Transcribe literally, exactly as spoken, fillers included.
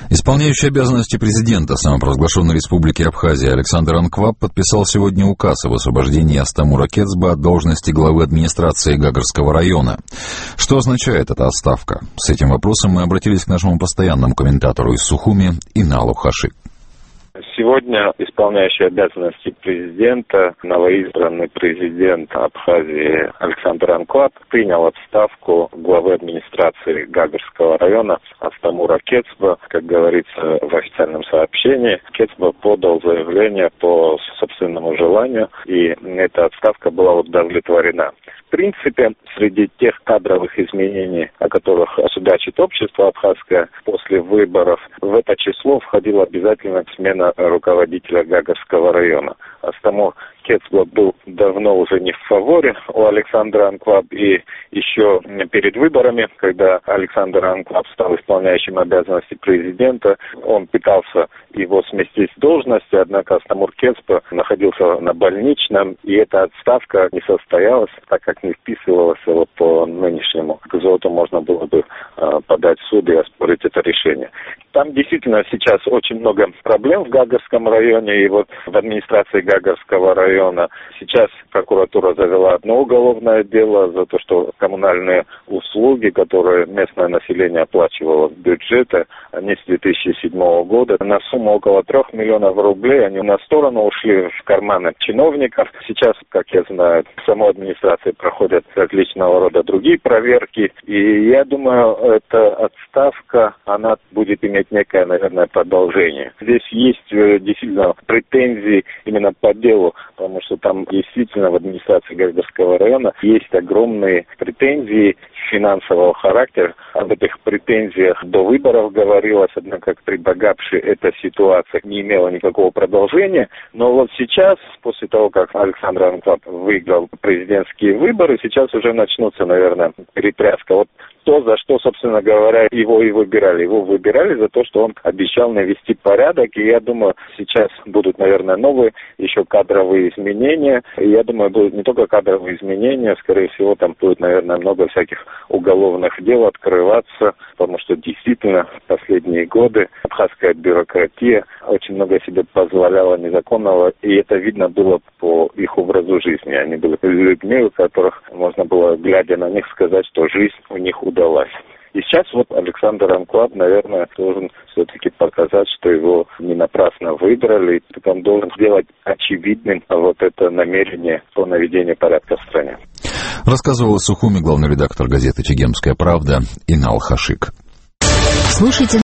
Исполняющий обязанности президента самопровозглашенной республики Абхазия Александр Анкваб подписал сегодня указ об освобождении Астамура Кецба от должности главы администрации Гагарского района. Что означает эта отставка? С этим вопросом мы обратились к нашему постоянному комментатору из Сухуми Иналу Хашик. Сегодня исполняющий обязанности президента, новоизбранный президент Абхазии Александр Анкваб принял отставку главы администрации Гагарского района Астамура Кецба. Как говорится в официальном сообщении, Кецба подал заявление по собственному желанию, и эта отставка была удовлетворена. В принципе, среди тех кадровых изменений, о которых судачит общество абхазское после выборов, в это число входила обязательно смена руководителя Гагарского района. Астамур Кецба был давно уже не в фаворе у Александра Анкваб, и еще перед выборами, когда Александр Анкваб стал исполняющим обязанности президента, он пытался его сместить с должности, однако Астамур Кецба находился на больничном, и эта отставка не состоялась, так как не вписывалась вот по нынешнему эпизоду, можно было бы э, подать в суд и оспорить это решение. Там действительно сейчас очень много проблем в Гагарском районе, и вот в администрации Гагарского района сейчас прокуратура завела одно уголовное дело за то, что коммунальные услуги, которые местное население оплачивало в бюджете, они с две тысячи седьмого года на сумму около трех миллионов рублей, они на сторону ушли в карманы чиновников. Сейчас, как я знаю, в самой администрации проходят различного рода другие проверки, и я думаю, эта отставка, она будет иметь некое, наверное, продолжение. Здесь есть действительно претензии именно по делу, потому что там действительно в администрации Гагарского района есть огромные претензии финансового характера. Об этих претензиях до выборов говорилось, однако при Багапше эта ситуация не имела никакого продолжения. Но вот сейчас, после того, как Александр Анкваб выиграл президентские выборы, сейчас уже начнутся, наверное, перетряска. Вот то, за что, собственно говоря, его и выбирали. Его выбирали за то, что он обещал навести порядок. И я думаю, сейчас будут, наверное, новые еще кадровые изменения. И я думаю, будут не только кадровые изменения, скорее всего, там будет, наверное, много всяких уголовных дел открываться, потому что действительно в последние годы абхазская бюрократия очень много себе позволяла незаконного, и это видно было по их образу жизни. Они были людьми, у которых можно было, глядя на них, сказать, что жизнь у них удалась. И сейчас вот Александр Анкваб, наверное, должен все-таки показать, что его не напрасно выбрали, и он должен сделать очевидным вот это намерение по наведению порядка в стране. Рассказывал из Сухуми главный редактор газеты «Чегемская правда» Инал Хашик. Слушайте